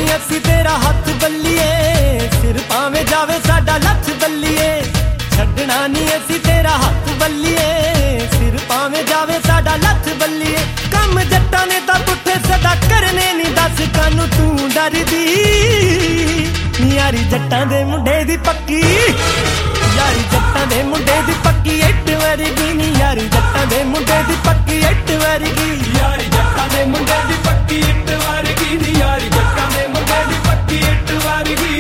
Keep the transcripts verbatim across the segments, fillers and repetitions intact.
ਨੀ ਅਸੀਂ ਤੇਰਾ ਹੱਥ ਬੱਲੀਏ, ਸਿਰ ਭਾਵੇਂ ਜਾਵੇ ਸਾਡਾ ਲੱਥ ਬੱਲੀਏ। ਛੱਡਣਾ ਨੀ ਅਸੀਂ ਤੇਰਾ ਹੱਥ ਬੱਲੀਏ, ਸਿਰ ਭਾਵੇਂ ਜਾਵੇ ਸਾਡਾ ਲੱਥ ਬੱਲੀਏ। ਕੰਮ ਜੱਟਾਂ ਨੇ ਤਾਂ ਪੁੱਠੇ ਸਦਾ ਕਰਨੇ ਨੀ, ਦੱਸ ਕਾਨੂੰ ਤੂੰ ਡਰਦੀ। ਨੀ ਯਾਰੀ ਜੱਟਾਂ ਦੇ ਮੁੰਡੇ ਦੀ ਪੱਕੀ, ਯਾਰੀ ਜੱਟਾਂ ਦੇ ਮੁੰਡੇ ਦੀ ਪੱਕੀ ਇੱਟ ਵਰਗੀ ਨੀ। ਯਾਰੀ ਜੱਟਾਂ ਦੇ ਮੁੰਡੇ ਦੀ ਪੱਕੀ ਇੱਟ ਵਰਗੀ, ਯਾਰੀ ਜੱਟਾਂ ਦੇ ਮੁੰਡੇ ਦੀ ਪੱਕੀ ਇੱਟ ਵਰਗੀ ਨੀ। ਯਾਰੀ ਜੱਟਾਂ ਦੇ ਮੁੰਡੇ ਦੀ ਪੱਕੀ ਇੱਟ ਵਰਗੀ।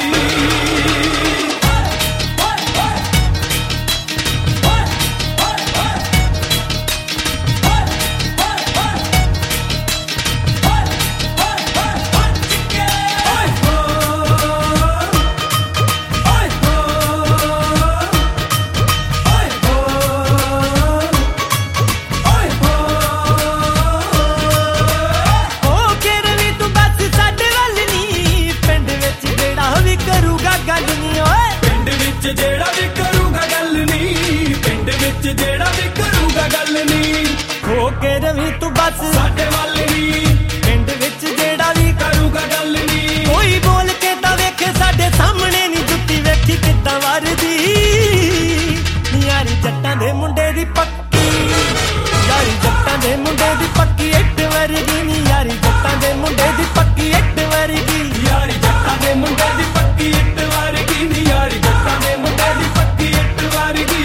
ਜਿਹੜਾ ਵੀ ਕਰੂਗਾ ਗੱਲ ਨੀ, ਪਿੰਡ ਵਿੱਚ ਜਿਹੜਾ ਵੀ ਕਰੂਗਾ ਗੱਲ ਨੀ। ਹੋ ਕੇ ਰਵੀ ਤੂੰ ਬਸ ਸਾਡੇ ਵੱਲ ਨੀ, ਪਿੰਡ ਵਿੱਚ ਜਿਹੜਾ ਵੀ ਕਰੂਗਾ ਗੱਲ ਨੀ। ਕੋਈ ਬੋਲ ਕੇ ਤਾਂ ਵੇਖੇ ਸਾਡੇ ਸਾਹਮਣੇ ਨੀ, ਜੁੱਤੀ ਵੇਖੀ ਕਿੱਦਾਂ ਵਰਦੀ। ਯਾਰੀ ਜੱਟਾਂ ਦੇ ਮੁੰਡੇ ਦੀ ਪੱਕੀ, ਯਾਰੀ ਜੱਟਾਂ ਦੇ ਮੁੰਡੇ ਦੀ ਪੱਕੀ ਇੱਟ ਵਰਗੀ ਨੀ। ਯਾਰੀ ਜੱਟਾਂ ਦੇ ਮੁੰਡੇ ਦੀ ਪੱਕੀ ਇੱਟ ਵਰਗੀ, ਯਾਰੀ ਜੱਟਾਂ ਦੇ ਮੁੰਡੇ ਦੀ ਪੱਕੀ ਇੱਟ ਵਰਗੀ ਨੀ। ਯਾਰੀ ਜੱਟਾਂ ਦੇ ਮੁੰਡੇ ਦੀ ਪੱਕੀ ਇੱਟ ਵਰਗੀ।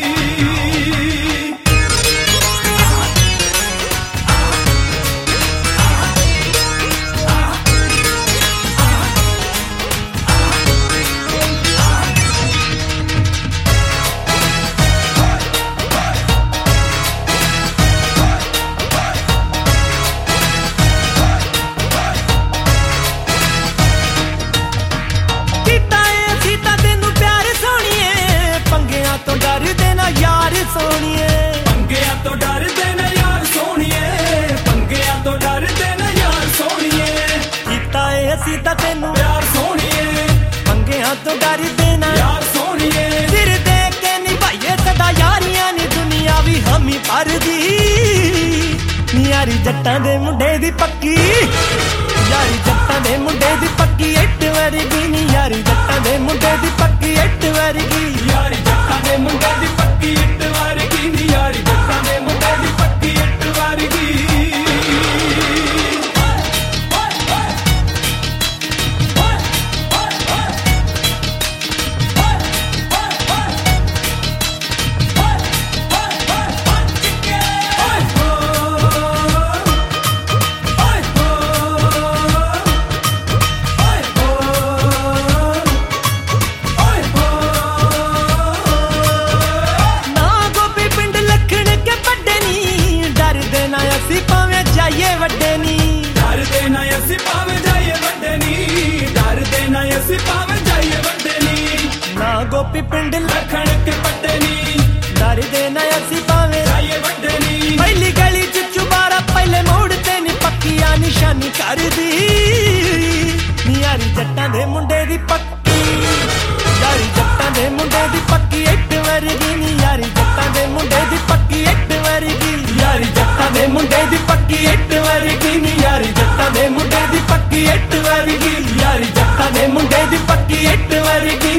ਸੋਣੀਏ ਪੰਗਿਆਂ ਤੋਂ ਡਰਦੇ ਨਾ ਯਾਰ ਸੋਣੀਏ, ਪੰਗਿਆਂ ਤੋਂ ਡਰਦੇ ਨਾ ਯਾਰ ਸੋਣੀਏ। ਕੀਤਾ ਏ ਅਸੀਂ ਤਾਂ ਤੈਨੂੰ ਪਿਆਰ ਸੋਣੀਏ, ਪੰਗਿਆਂ ਤੋਂ ਡਰਦੇ ਨਾ ਯਾਰ ਸੋਣੀਏ। ਸਿਰ ਦੇ ਕੇ ਨਿਭਾਈਏ ਸਦਾ ਯਾਰੀਆਂ ਨੀ, ਦੁਨੀਆ ਵੀ ਹਾਮੀ ਭਰਦੀ। ਨੀ ਯਾਰੀ ਜੱਟਾਂ ਦੇ ਮੁੰਡੇ ਦੀ ਪੱਕੀ, ਯਾਰੀ ਜੱਟਾਂ ਦੇ ਮੁੰਡੇ ਦੀ ਪੱਕੀ ਇੱਟ ਵਰਗੀ ਨੀ। ਯਾਰੀ ਜੱਟਾਂ ਦੇ ਮੁੰਡੇ ਦੀ ਪੱਕੀ ਇੱਟ ਵਰਗੀ, ਯਾਰੀ ਜੱਟਾਂ ਦੇ ਮੁੰਡੇ ਦੀ ਪੱਕੀ ਇੱਟ ਵਰਗੀ ਨੀ। ਯਾਰੀ ਜੱਟਾਂ ਦੇ ਮੁੰਡੇ ਦੀ ਪੱਕੀ ਇੱਟ ਵਰਗੀ। ਜਾਈਏ ਵੱਡੇ ਨੀ, ਡਰਦੇ ਨਾ ਅਸੀਂ ਭਾਵੇਂ ਜਾਈਏ ਵੱਡੇ ਨੀ। ਡਰਦੇ ਨਾ ਅਸੀਂ ਭਾਵੇਂ ਜਾਈਏ ਵੱਡੇ ਨੀ। ਨਾ ਗੋਪੀ ਪਿੰਡ ਲਖਣ ਕੇ ਪੱਟੇ ਨੀ, ਡਰਦੇ ਨਾ ਅਸੀਂ ਭਾਵੇਂ ਜਾਈਏ ਵੱਡੇ ਨੀ। ਪਹਿਲੀ ਗਲੀ ਚ ਚੁਬਾਰਾ ਪਹਿਲੇ ਮੋੜ ਤੇ ਨੀ, ਪੱਕੀਆਂ ਨਿਸ਼ਾਨੀ ਕਰਦੀ। ਨੀ ਯਾਰੀ ਜੱਟਾਂ ਦੇ ਮੁੰਡੇ ਦੀ ਪੱਕੀ, ਯਾਰੀ ਜੱਟਾਂ ਦੇ ਮੁੰਡੇ ਦੀ ਪੱਕੀ ਇੱਟ ਵਰਗੀ ਨੀ। ਯਾਰੀ ਜੱਟਾਂ ਦੇ ਮੁੰਡੇ ਦੀ ਪੱਕੀ ਇੱਟ ਵਰਗੀ, ਯਾਰੀ ਜੱਟਾਂ ਦੇ ਮੁੰਡੇ ਦੀ ਪੱਕੀ ਇੱਟ ਵਰਗੀ ਨੀ। ਯਾਰੀ ਜੱਟਾਂ ਦੇ ਮੁੰਡੇ ਦੀ ਪੱਕੀ ਇੱਟ ਵਰਗੀ, ਯਾਰੀ ਜੱਟਾਂ ਦੇ ਮੁੰਡੇ ਦੀ ਪੱਕੀ ਇੱਟ ਵਰਗੀ।